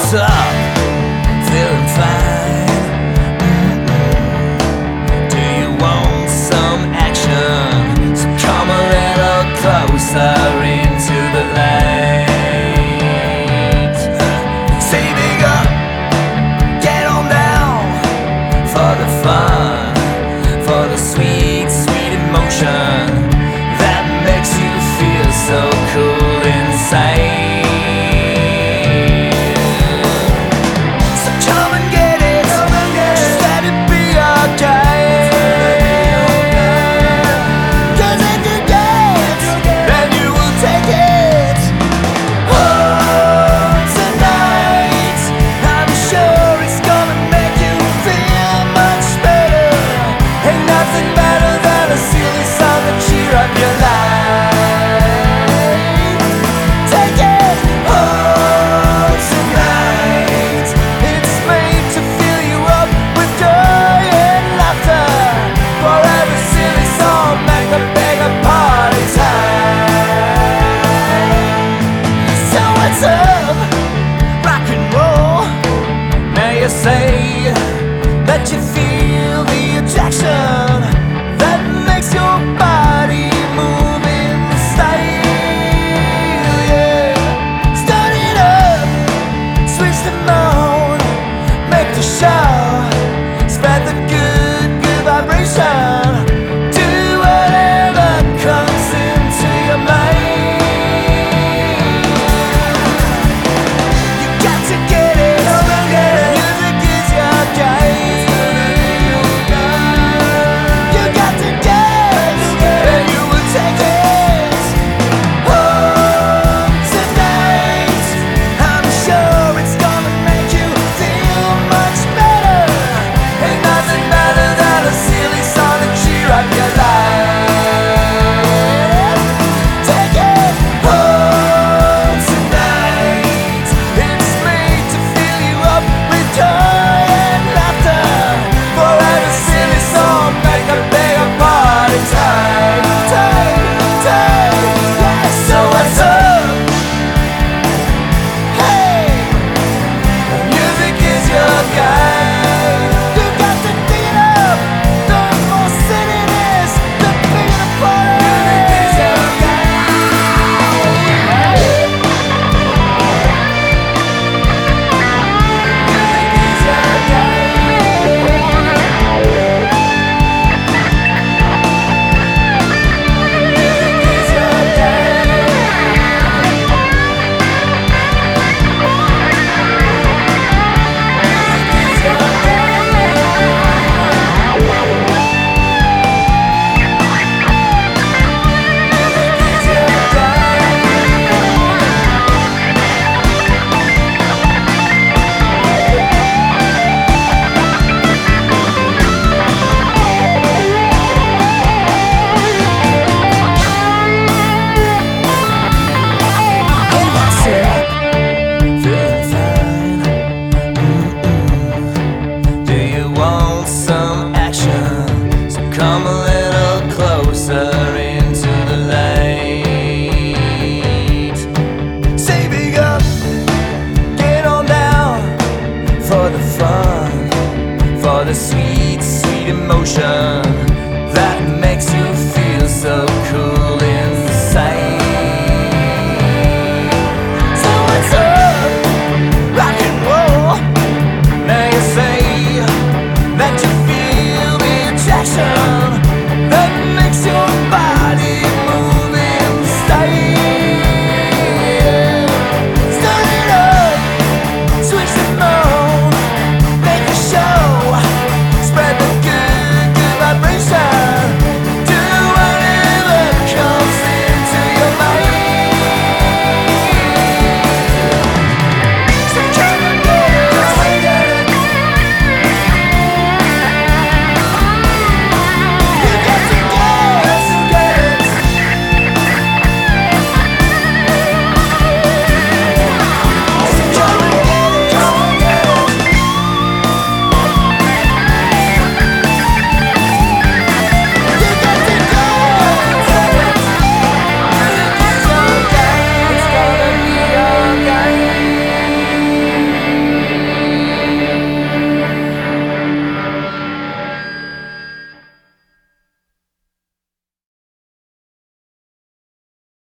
what's up? Feeling fine? Do you want some action? So come a little closer into the light. Saving up, get on down for the fun, for the sweet, sweet emotion that makes you feel so cool inside. Rock and roll. Now you say that you feel the attraction that makes your body move in style. Yeah. Start it up, switch the mode, make the show, spread the good, good vibration. Do whatever comes into your mind. Come a little closer into the light. Saving up, get on down for the fun, for the sweet, sweet emotion